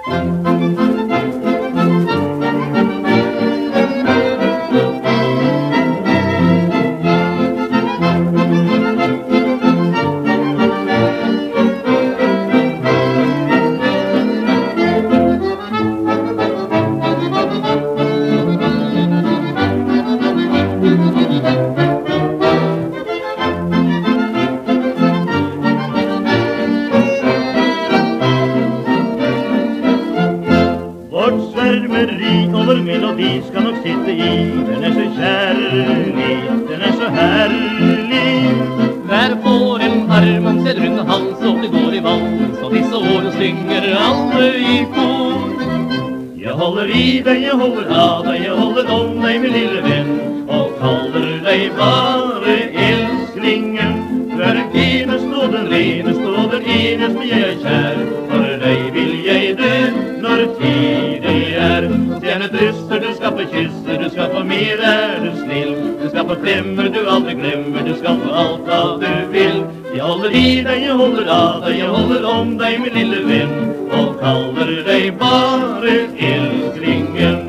Vårt svärmeri over melodi skal nok sitte i. Den så kjærlig, den så herlig. Hver får en arm om sin runde hals, og det går i vals, og disse årene synger alle i kor. Jeg holder i deg, jeg holder av deg, jeg holder om deg, min lille venn, og kaller deg bare elsklingen. Du den fineste og den reneste og den eneste jeg kjær. For deg vil jeg dø når tid det er. Stjernedrysser, du skal få kysser, du skal få mer, er du snill. Du skal få klemmer, du aldri glemmer, du skal få alt hva du vil. Jeg holder i deg, jeg holder av deg, jeg holder om deg, min lille venn, og kaller deg bare elsklingen.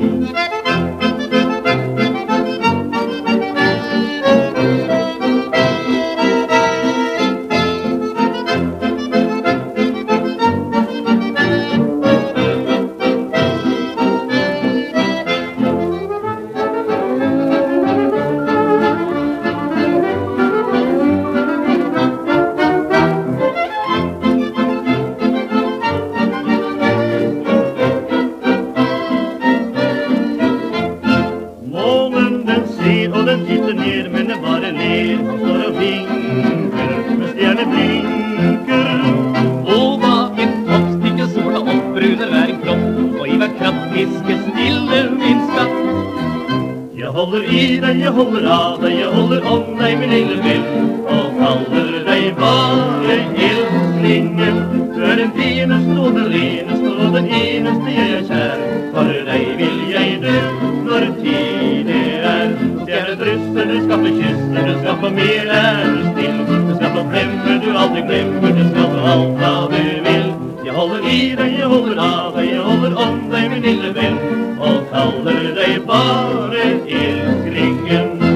Og den sitter ned, men den bare ler. Han står og vinker, med stjerne blinker. Og bak en topp stikker sola opp, bruner hver en kropp, og i hver kraft fiskes stille min skatt. Jeg holder i deg, jeg holder av deg, jeg holder om deg, min lille venn, og kaller deg bare elsklingen. Du den fineste og den reneste og den eneste jeg er kjær. For deg vil jeg dø når tid det er. Stjernedrysser, du skal få kysser, du skal få mer, er du snill. Du skal få klemmer, du aldri glemmer, du skal få alt hva du vil. Jeg holder i deg, jeg holder av deg, jeg holder om deg, min lille venn, og kaller deg bare elsklingen.